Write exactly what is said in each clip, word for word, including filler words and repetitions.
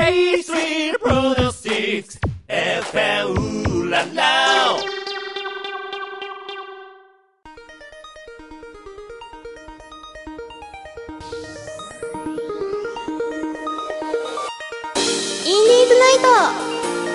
A スリー Produce エフエム ララインディーズナイト。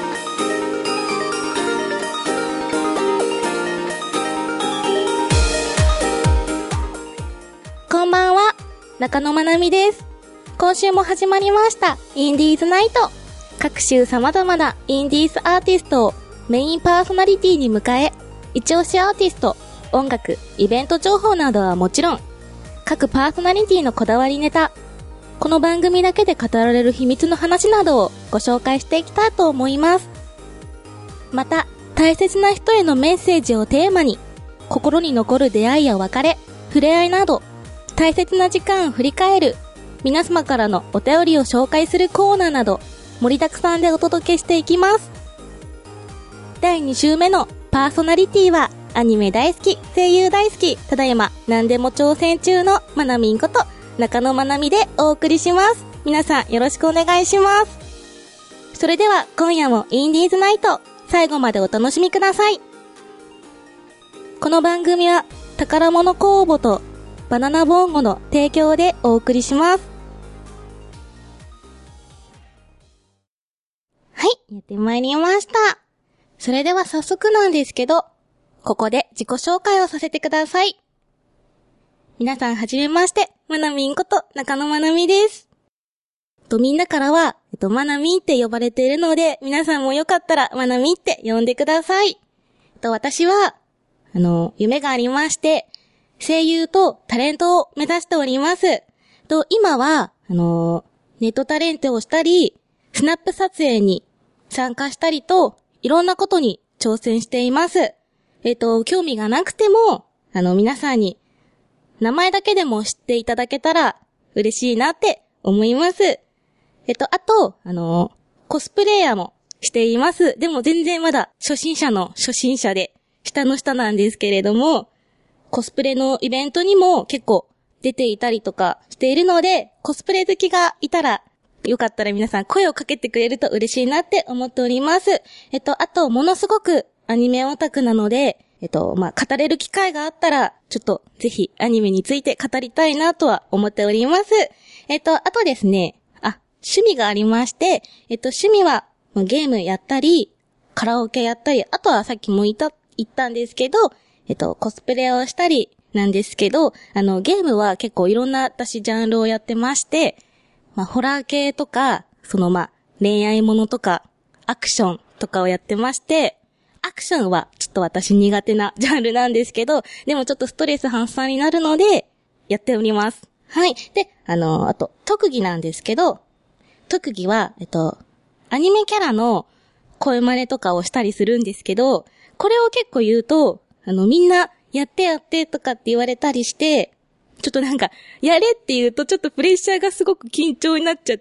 こんばんは、中野まなみです。今週も始まりましたインディーズナイト。各週様々なインディーズアーティストをメインパーソナリティに迎え、一押しアーティスト、音楽、イベント情報などはもちろん、各パーソナリティのこだわりネタ、この番組だけで語られる秘密の話などをご紹介していきたいと思います。また、大切な人へのメッセージをテーマに、心に残る出会いや別れ、触れ合いなど、大切な時間を振り返る、皆様からのお便りを紹介するコーナーなど、盛りだくさんでお届けしていきます。だいに週目のパーソナリティは、アニメ大好き、声優大好き、ただいま何でも挑戦中のまなみんこと中野まなみでお送りします。皆さんよろしくお願いします。それでは今夜もインディーズナイト、最後までお楽しみください。この番組は宝物工房とバナナボンゴの提供でお送りします。はい、やってまいりました。それでは早速なんですけど、ここで自己紹介をさせてください。皆さんはじめまして、まなみんこと中野まなみです。とみんなからは、えっと、まなみんって呼ばれているので、皆さんもよかったらまなみんって呼んでください。と私は、あの、夢がありまして、声優とタレントを目指しております。と、今は、あの、ネットタレントをしたり、スナップ撮影に参加したりと、いろんなことに挑戦しています。えっと、興味がなくても、あの、皆さんに、名前だけでも知っていただけたら嬉しいなって思います。えっと、あと、あの、コスプレイヤーもしています。でも全然まだ初心者の初心者で、下の下なんですけれども、コスプレのイベントにも結構出ていたりとかしているので、コスプレ好きがいたら、よかったら皆さん声をかけてくれると嬉しいなって思っております。えっと、あと、ものすごくアニメオタクなので、えっと、まあ、語れる機会があったら、ちょっと、ぜひ、アニメについて語りたいなとは思っております。えっと、あとですね、あ、趣味がありまして、えっと、趣味は、ゲームやったり、カラオケやったり、あとはさっきも言った、言ったんですけど、えっと、コスプレをしたりなんですけど、あの、ゲームは結構いろんな私ジャンルをやってまして、まあ、ホラー系とか、そのまあ、恋愛ものとか、アクションとかをやってまして、アクションはちょっと私苦手なジャンルなんですけど、でもちょっとストレス発散になるので、やっております。はい。で、あの、あと、特技なんですけど、特技は、えっと、アニメキャラの声真似とかをしたりするんですけど、これを結構言うと、あの、みんな、やってやってとかって言われたりして、ちょっとなんか、やれって言うとちょっとプレッシャーがすごく緊張になっちゃって、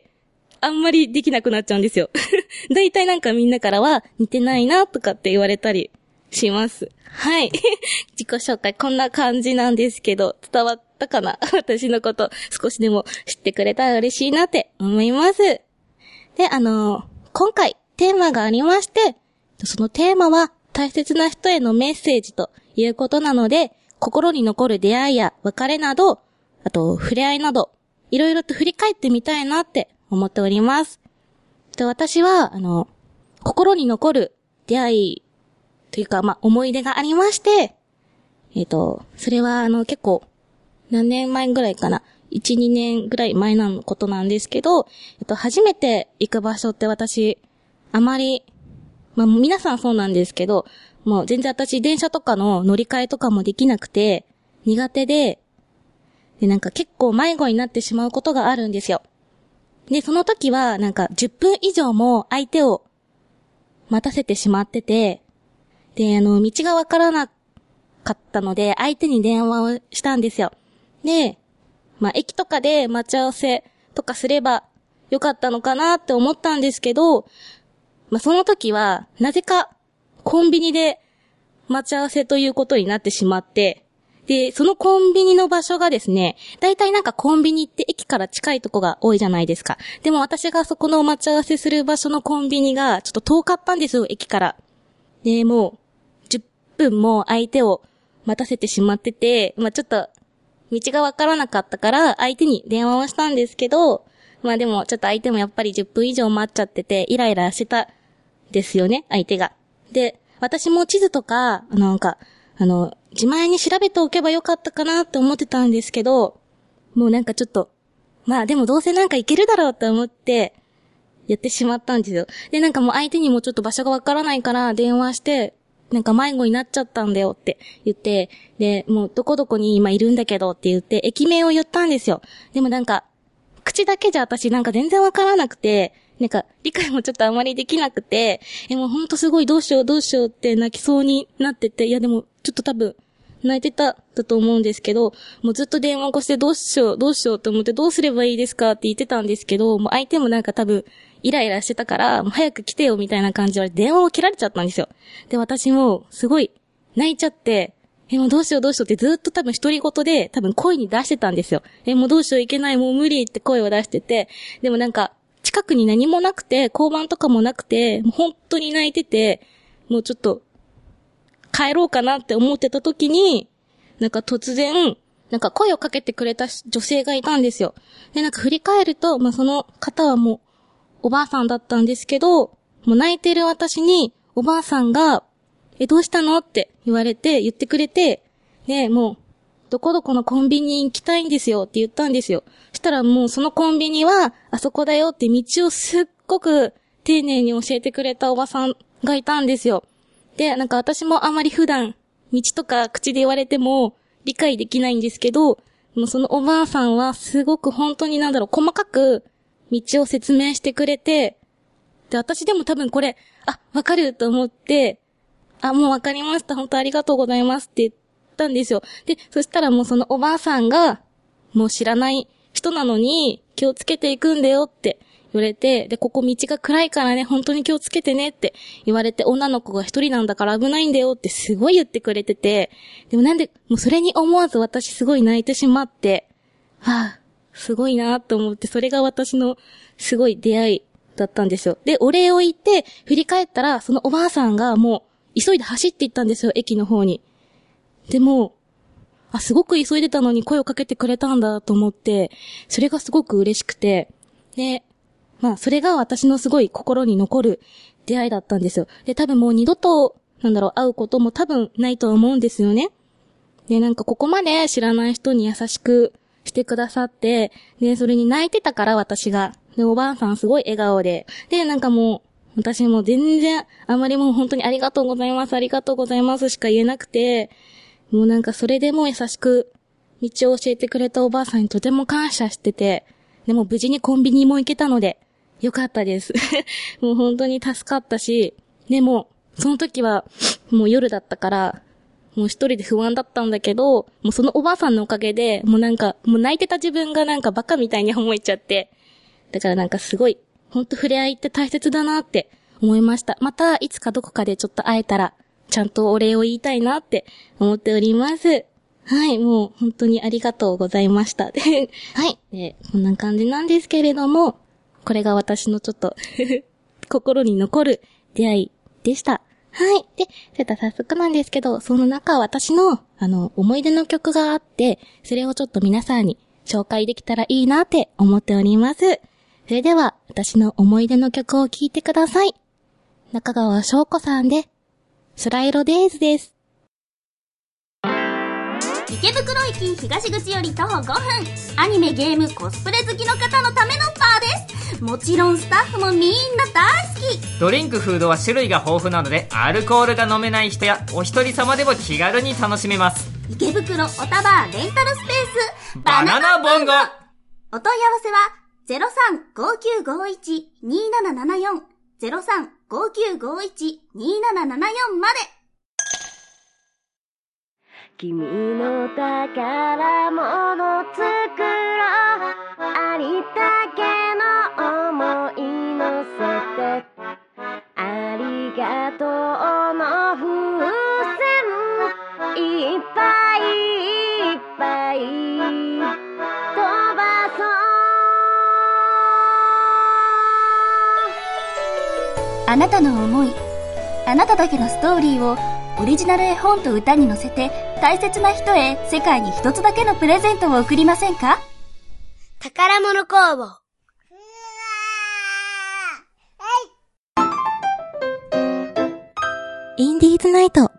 あんまりできなくなっちゃうんですよ。だいたいなんかみんなからは似てないなとかって言われたりします。はい。自己紹介こんな感じなんですけど、伝わったかな私のこと少しでも知ってくれたら嬉しいなって思います。で、あのー、今回テーマがありまして、そのテーマは大切な人へのメッセージということなので、心に残る出会いや別れなど、あと触れ合いなど、いろいろと振り返ってみたいなって思っております。で、私は、あの、心に残る出会いというか、まあ、思い出がありまして、えっと、それは、あの、結構、何年前ぐらいかな。いち、にねんぐらい前のことなんですけど、えっと、初めて行く場所って私、あまり、まあ、皆さんそうなんですけど、もう全然私電車とかの乗り換えとかもできなくて、苦手で、で、なんか結構迷子になってしまうことがあるんですよ。で、その時はなんかじゅっぷん以上も相手を待たせてしまってて、で、あの、道がわからなかったので、相手に電話をしたんですよ。で、まあ、駅とかで待ち合わせとかすればよかったのかなって思ったんですけど、まあ、その時は、なぜか、コンビニで待ち合わせということになってしまって、 で、そのコンビニの場所がですね、だいたいなんかコンビニって駅から近いとこが多いじゃないですか。でも私がそこの待ち合わせする場所のコンビニがちょっと遠かったんですよ、駅から。で、もう、じゅっぷんも相手を待たせてしまってて、まあちょっと、道がわからなかったから、相手に電話をしたんですけど、まあでも、ちょっと相手もやっぱりじゅっぷん以上待っちゃってて、イライラしてた、ですよね、相手が。で、私も地図とか、なんか、あの、自前に調べておけばよかったかなって思ってたんですけど、もうなんかちょっと、まあでもどうせなんか行けるだろうと思って、やってしまったんですよ。で、なんかもう相手にもちょっと場所がわからないから電話して、なんか迷子になっちゃったんだよって言って、で、もうどこどこに今いるんだけどって言って、駅名を言ったんですよ。でもなんか、口だけじゃ私なんか全然わからなくて、なんか理解もちょっとあまりできなくて、え、もうほんとすごいどうしようどうしようって泣きそうになってて、いやでもちょっと多分泣いてただと思うんですけど、もうずっと電話越してどうしようどうしようと思ってどうすればいいですかって言ってたんですけど、もう相手もなんか多分イライラしてたから、もう早く来てよみたいな感じで電話を切られちゃったんですよ。で、私もすごい泣いちゃって、え、もうどうしようどうしようってずっと多分独り言で多分声に出してたんですよ。え、もうどうしよういけないもう無理って声を出してて、でもなんか近くに何もなくて、交番とかもなくて、もう本当に泣いてて、もうちょっと帰ろうかなって思ってた時に、なんか突然、なんか声をかけてくれた女性がいたんですよ。で、なんか振り返ると、まあ、その方はもうおばあさんだったんですけど、もう泣いてる私におばあさんが、え、どうしたのって言われて、言ってくれて、で、もう、どこどこのコンビニ行きたいんですよって言ったんですよ。そしたらもうそのコンビニは、あそこだよって道をすっごく丁寧に教えてくれたおばさんがいたんですよ。で、なんか私もあまり普段、道とか口で言われても理解できないんですけど、もうそのおばあさんはすごく本当になんだろう、細かく道を説明してくれて、で、私でも多分これ、あ、わかると思って、あ、もうわかりました。本当ありがとうございますって言ったんですよ。で、そしたらもうそのおばあさんが、もう知らない人なのに気をつけていくんだよって言われて、で、ここ道が暗いからね、本当に気をつけてねって言われて、女の子が一人なんだから危ないんだよってすごい言ってくれてて、でもなんで、もうそれに思わず私すごい泣いてしまって、はぁ、すごいなと思って、それが私のすごい出会いだったんですよ。で、お礼を言って、振り返ったら、そのおばあさんがもう、急いで走って行ったんですよ、駅の方に。でも、あ、すごく急いでたのに声をかけてくれたんだと思って、それがすごく嬉しくて、で、まあ、それが私のすごい心に残る出会いだったんですよ。で、多分もう二度と、なんだろう、会うことも多分ないと思うんですよね。で、なんかここまで知らない人に優しくしてくださって、で、それに泣いてたから私が。で、おばあさんすごい笑顔で。で、なんかもう、私も全然、あまりもう本当にありがとうございます、ありがとうございますしか言えなくて、もうなんかそれでも優しく道を教えてくれたおばあさんにとても感謝してて、でも無事にコンビニも行けたので、よかったです。もう本当に助かったし、でも、その時はもう夜だったから、もう一人で不安だったんだけど、もうそのおばあさんのおかげで、もうなんか、もう泣いてた自分がなんかバカみたいに思えちゃって、だからなんかすごい、ほんと触れ合いって大切だなって思いました。またいつかどこかでちょっと会えたら、ちゃんとお礼を言いたいなって思っております。はい、もう本当にありがとうございました。で、はい、で、こんな感じなんですけれども、これが私のちょっと心に残る出会いでした。はい。で、それでは早速なんですけど、その中私の、あの、思い出の曲があって、それをちょっと皆さんに紹介できたらいいなって思っております。それでは、私の思い出の曲を聴いてください。中川翔子さんで、空色デイズです。 池袋駅東口より徒歩ごふん、アニメ、ゲーム、コスプレ好きの方のためのバーです。もちろんスタッフもみんな大好き。 ドリンク、フードは種類が豊富なので、アルコールが飲めない人やお一人様でも気軽に楽しめます。 池袋おたばレンタルスペースバナナボンゴ。 お問い合わせは ゼロさん ごきゅうごいち にーななななよん ゼロさん ごきゅうごいち にーななななよん まで。 君の宝物作ろう、ありったけの想い乗せて、ありがとうの風船いっぱいあなたの思い、あなただけのストーリーをオリジナル絵本と歌に乗せて大切な人へ世界に一つだけのプレゼントを贈りませんか？ 宝物工房。 インディーズナイト。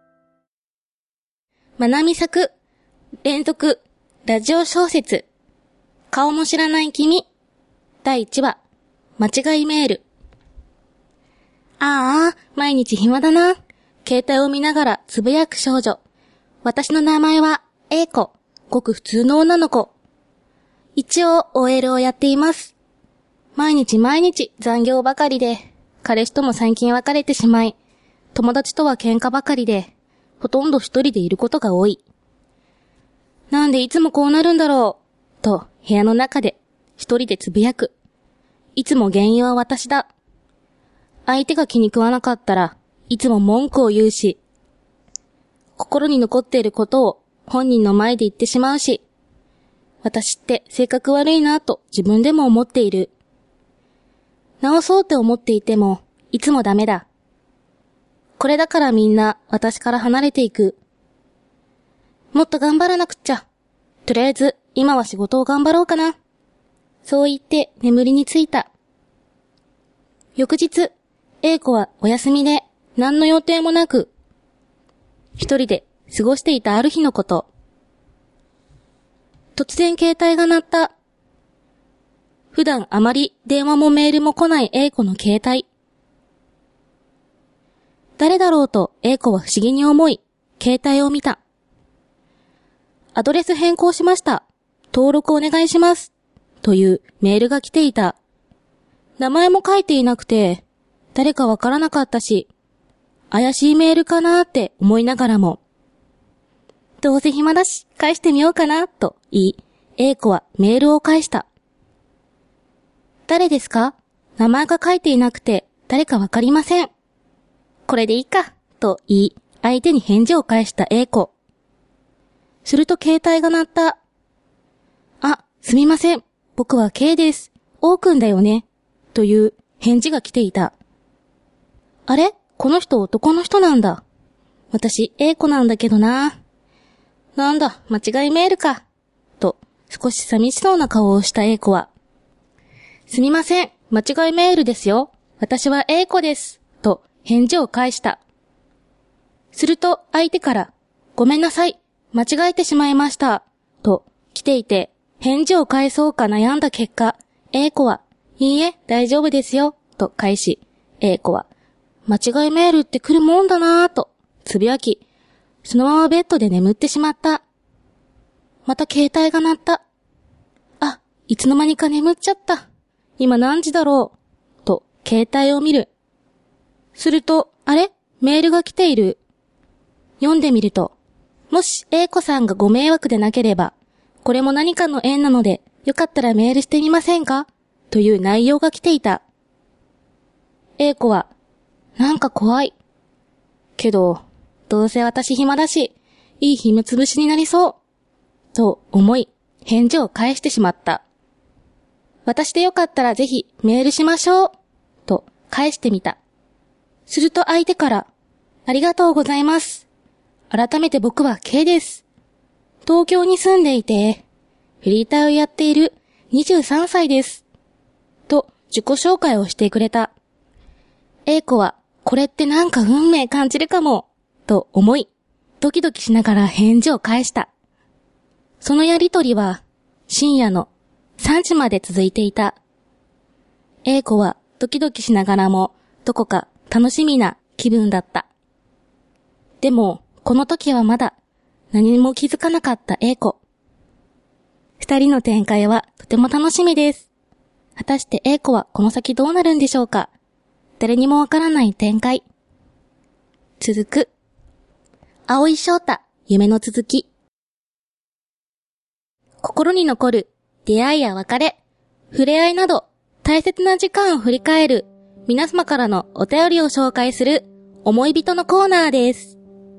まなみ作、連続、ラジオ小説、顔も知らない君、だいいちわ、間違いメール。ああ、毎日暇だな。携帯を見ながらつぶやく少女。私の名前は、A子、ごく普通の女の子。一応、オーエル をやっています。毎日毎日残業ばかりで、彼氏とも最近別れてしまい、友達とは喧嘩ばかりで、ほとんど一人でいることが多い。なんでいつもこうなるんだろう、と部屋の中で一人でつぶやく。いつも原因は私だ。相手が気に食わなかったらいつも文句を言うし、心に残っていることを本人の前で言ってしまうし、私って性格悪いなと自分でも思っている。直そうって思っていてもいつもダメだ。これだからみんな私から離れていく。もっと頑張らなくっちゃ。とりあえず今は仕事を頑張ろうかな。そう言って眠りについた。翌日、A子はお休みで何の予定もなく、一人で過ごしていたある日のこと。突然携帯が鳴った。普段あまり電話もメールも来ない A子の携帯。誰だろうと A子は不思議に思い、携帯を見た。アドレス変更しました。登録お願いします。というメールが来ていた。名前も書いていなくて、誰かわからなかったし、怪しいメールかなーって思いながらも、どうせ暇だし返してみようかなと言い、A子はメールを返した。誰ですか？名前が書いていなくて誰かわかりません。これでいいかと言い、相手に返事を返した A子。すると携帯が鳴った。あ、すみません。僕は K です。Oくんだよね。という返事が来ていた。あれ？この人男の人なんだ。私 A子なんだけどな。なんだ、間違いメールか。と少し寂しそうな顔をした A子は。すみません。間違いメールですよ。私は A子です。と返事を返した。すると相手から、ごめんなさい。間違えてしまいました。と来ていて、返事を返そうか悩んだ結果、A子は、いいえ、大丈夫ですよ。と返し、A子は、間違いメールって来るもんだなぁと、つぶやき、そのままベッドで眠ってしまった。また携帯が鳴った。あ、いつの間にか眠っちゃった。今何時だろう。と、携帯を見る。すると、あれ？メールが来ている。読んでみると、もし A子さんがご迷惑でなければ、これも何かの縁なので、よかったらメールしてみませんか？という内容が来ていた。A子は、なんか怖い。けど、どうせ私暇だし、いい暇つぶしになりそう。と思い、返事を返してしまった。私でよかったらぜひメールしましょう。と返してみた。すると相手から、ありがとうございます。改めて僕は K です。東京に住んでいて、フリーターをやっているにじゅうさんさいです。と自己紹介をしてくれた。A子は、これってなんか運命感じるかも、と思い、ドキドキしながら返事を返した。そのやりとりは、深夜のさんじまで続いていた。A子はドキドキしながらも、どこか楽しみな気分だった。でも、この時はまだ何も気づかなかった A子。二人の展開はとても楽しみです。果たして A子はこの先どうなるんでしょうか。誰にもわからない展開。続く。青井翔太、夢の続き。心に残る出会いや別れ、触れ合いなど大切な時間を振り返る皆様からのお便りを紹介する思い人のコーナーです。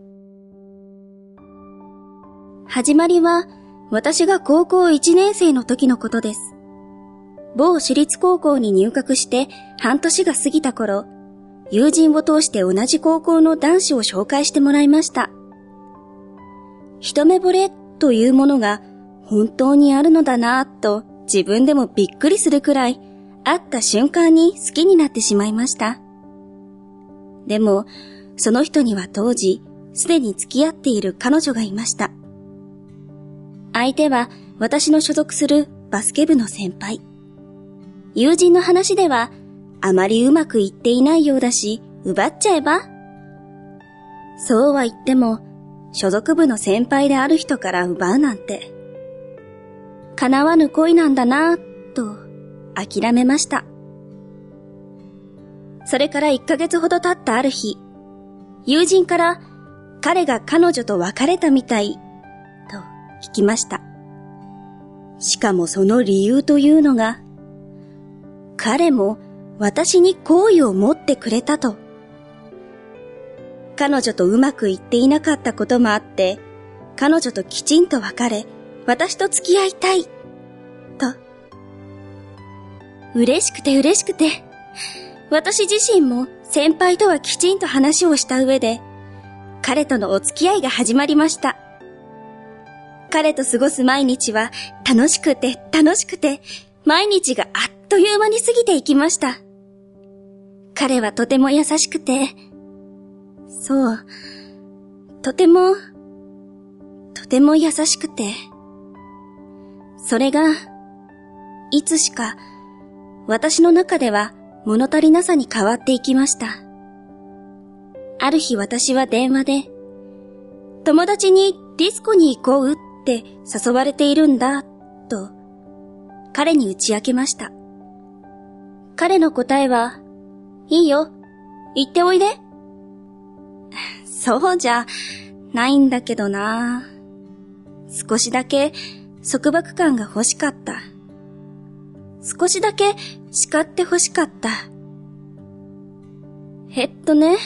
始まりは私が高校いちねん生の時のことです。某私立高校に入学して半年が過ぎた頃、 友人を通して同じ高校の男子を紹介してもらいました。一目惚れというものが本当にあるのだなぁと自分でもびっくりするくらい会った瞬間に好きになってしまいました。でもその人には当時すでに付き合っている彼女がいました。相手は私の所属するバスケ部の先輩。友人の話ではあまりうまくいっていないようだし、奪っちゃえば？そうは言っても、所属部の先輩である人から奪うなんて。叶わぬ恋なんだなぁ、と諦めました。それからいっかげつほど経ったある日、友人から彼が彼女と別れたみたい、と聞きました。しかもその理由というのが、彼も私に好意を持ってくれたと。彼女とうまくいっていなかったこともあって、彼女ときちんと別れ、私と付き合いたい、と。嬉しくて嬉しくて、私自身も先輩とはきちんと話をした上で、彼とのお付き合いが始まりました。彼と過ごす毎日は楽しくて楽しくて、毎日があっという間に過ぎていきました。彼はとても優しくて、そう、とても、とても優しくて、それが、いつしか、私の中では物足りなさに変わっていきました。ある日私は電話で、友達にディスコに行こうって誘われているんだ、と、彼に打ち明けました。彼の答えは、いいよ、行っておいで。そうじゃ、ないんだけどな。少しだけ束縛感が欲しかった。少しだけ叱って欲しかった。えっとね。ん？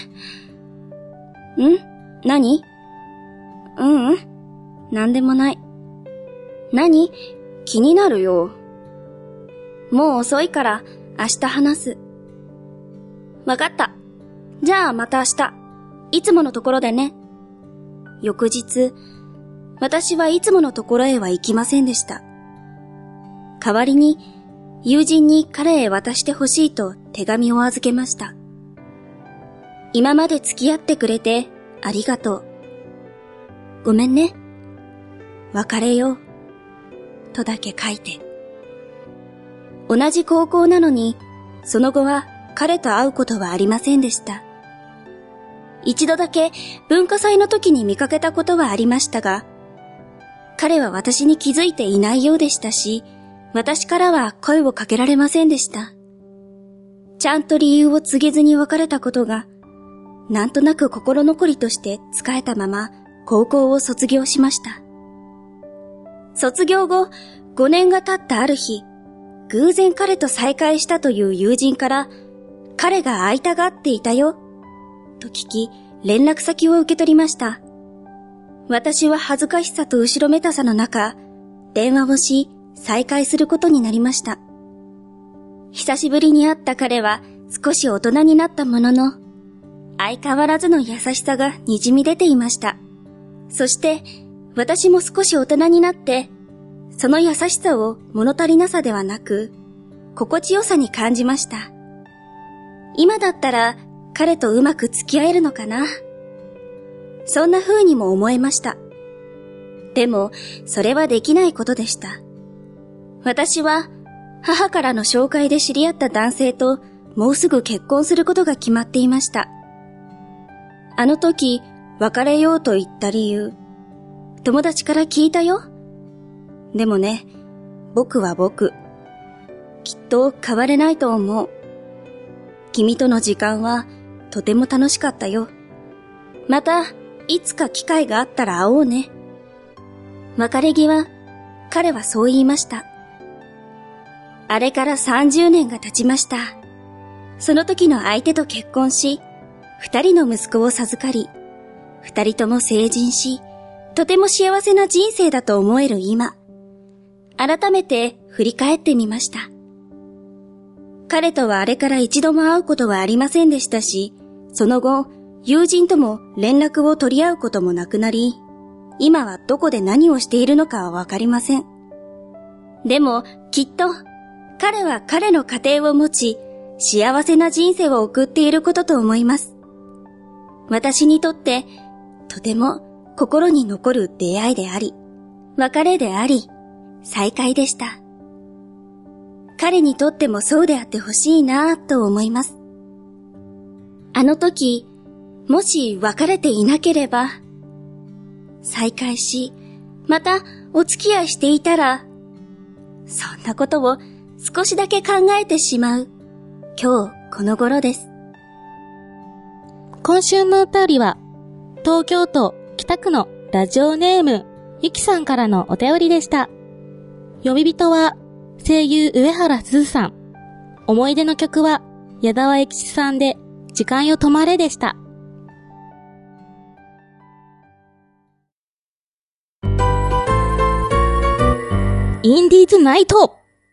何？ううん。なんでもない。何？気になるよ。もう遅いから明日話す。わかった。じゃあまた明日。いつものところでね。翌日、私はいつものところへは行きませんでした。代わりに、友人に彼へ渡してほしいと手紙を預けました。今まで付き合ってくれてありがとう。ごめんね。別れよう。とだけ書いて。同じ高校なのに、その後は彼と会うことはありませんでした。一度だけ文化祭の時に見かけたことはありましたが、彼は私に気づいていないようでしたし、私からは声をかけられませんでした。ちゃんと理由を告げずに別れたことが、なんとなく心残りとして仕えたまま高校を卒業しました。卒業後、ごねんが経ったある日、偶然彼と再会したという友人から、彼が会いたがっていたよ、と聞き、連絡先を受け取りました。私は恥ずかしさと後ろめたさの中、電話をし、再会することになりました。久しぶりに会った彼は少し大人になったものの、相変わらずの優しさが滲み出ていました。そして、私も少し大人になって、その優しさを物足りなさではなく、心地よさに感じました。今だったら、彼とうまく付き合えるのかな。そんな風にも思えました。でも、それはできないことでした。私は、母からの紹介で知り合った男性と、もうすぐ結婚することが決まっていました。あの時、別れようと言った理由、友達から聞いたよ。でもね、僕は僕。きっと変われないと思う。君との時間は、とても楽しかったよ。また、いつか機会があったら会おうね。別れ際、彼はそう言いました。あれからさんじゅうねんが経ちました。その時の相手と結婚し、二人の息子を授かり、二人とも成人し、とても幸せな人生だと思える今、改めて振り返ってみました。 彼とはあれから一度も会うことはありませんでしたし、その後、友人とも連絡を取り合うこともなくなり、今はどこで何をしているのかはわかりません。でも、きっと、彼は彼の家庭を持ち、幸せな人生を送っていることと思います。私にとって、とても心に残る出会いであり、別れであり、再会でした。彼にとってもそうであってほしいなぁと思います。あの時、もし別れていなければ、再会し、またお付き合いしていたら、そんなことを少しだけ考えてしまう、今日この頃です。 今週のお便りは、東京都北区のラジオネーム、ゆきさんからのお便りでした。呼び人は、声優上原すずさん。思い出の曲は、矢沢永吉さんで、時間よ止まれでした。インディーズナイト。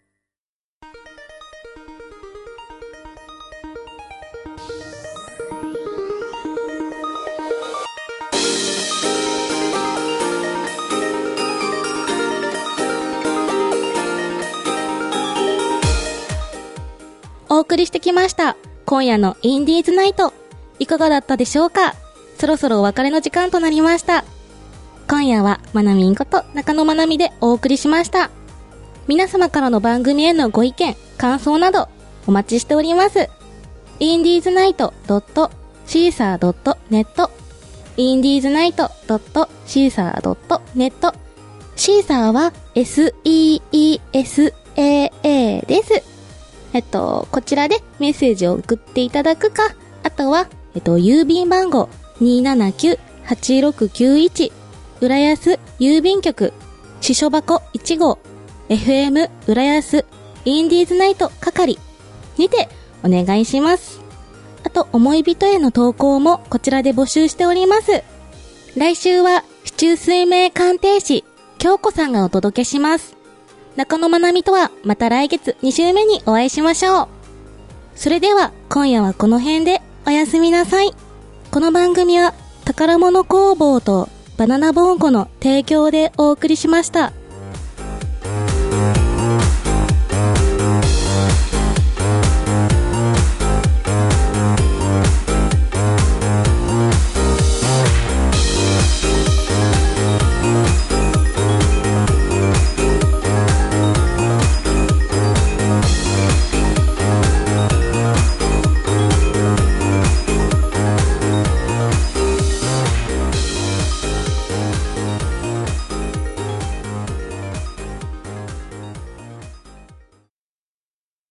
お送りしてきました。今夜のインディーズナイト。いかがだったでしょうか？そろそろお別れの時間となりました。今夜はまなみんこと中野まなみでお送りしました。皆様からの番組へのご意見、感想などお待ちしております。インディーズナイト ドットシーサー ドットネット インディーズナイト ドットシーサー ドットネット シーサーは エスイーイーエスエーエー です。えっと、こちらでメッセージを送っていただくか、あとは、えっと、郵便番号 にーななきゅうはちろくきゅういち 浦安郵便局支所箱いち号 エフエム 浦安インディーズナイト係にてお願いします。あと、思い人への投稿もこちらで募集しております。来週は、市中水明鑑定士、京子さんがお届けします。中野まなみとはまた来月に週目にお会いしましょう。それでは今夜はこの辺でおやすみなさい。この番組は宝物工房とバナナボンゴの提供でお送りしました。